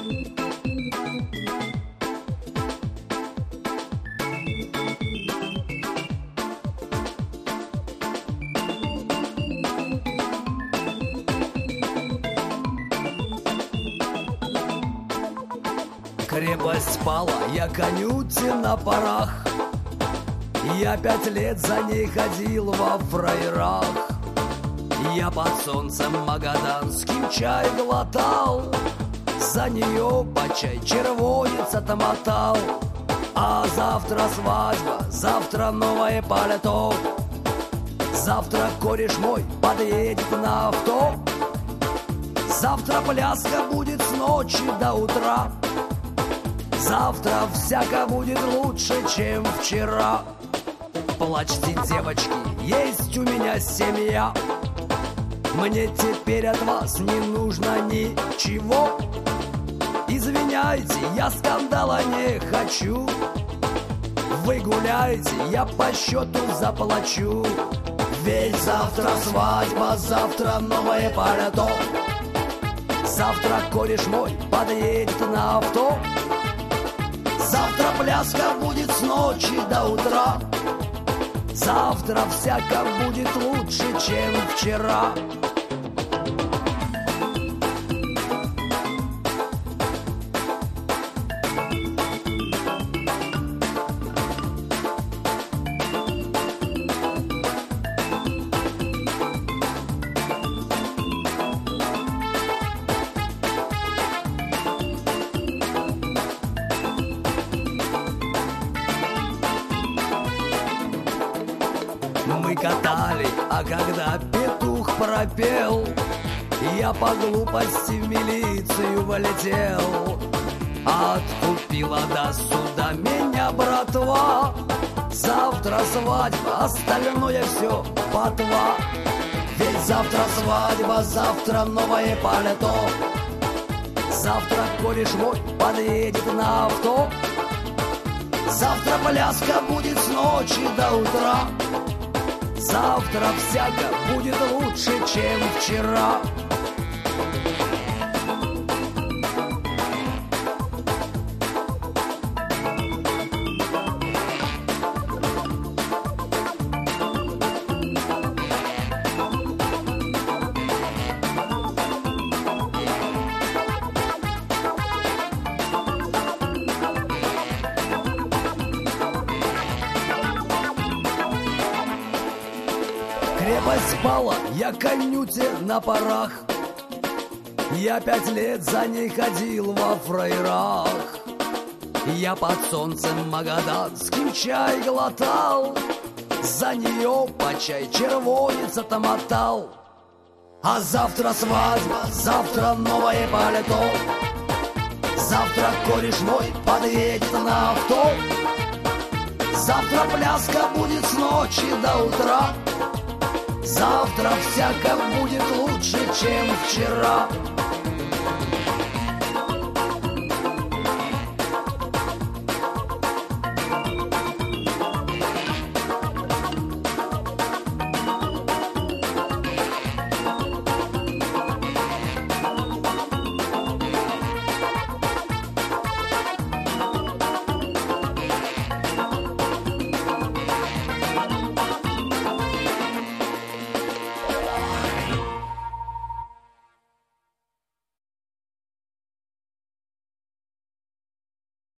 Крепость пала, я конюте на парах. Я 5 лет за ней ходил во фраерах. Я под солнцем магаданским чай глотал, за нее по чай червонец отмотал. А завтра свадьба, завтра новое пальто. Завтра кореш мой подъедет на авто. Завтра пляска будет с ночи до утра. Завтра всяко будет лучше, чем вчера. Плачьте, девочки, есть у меня семья. Мне теперь от вас не нужно ничего. Извиняйте, я скандала не хочу. Вы гуляете, я по счету заплачу. Ведь завтра свадьба, завтра новое пальто. Завтра кореш мой подъедет на авто. Завтра пляска будет с ночи до утра. Завтра всяко будет лучше, чем вчера. Мы катали, а когда петух пропел, я по глупости в милицию вылетел. Откупила до суда меня братва. Завтра свадьба, остальное все ботва. Ведь завтра свадьба, завтра новое пальто. Завтра кореш мой подъедет на авто. Завтра пляска будет с ночи до утра. Завтра всяко будет лучше, чем вчера. Крепость пала, я конюте на парах. Я 5 лет за ней ходил во фраерах. Я под солнцем магаданским чай глотал, за нее по чай червонец отмотал. А завтра свадьба, завтра новое пальто. Завтра кореш мой подъедет на авто. Завтра пляска будет с ночи до утра. Завтра всяко будет лучше, чем вчера.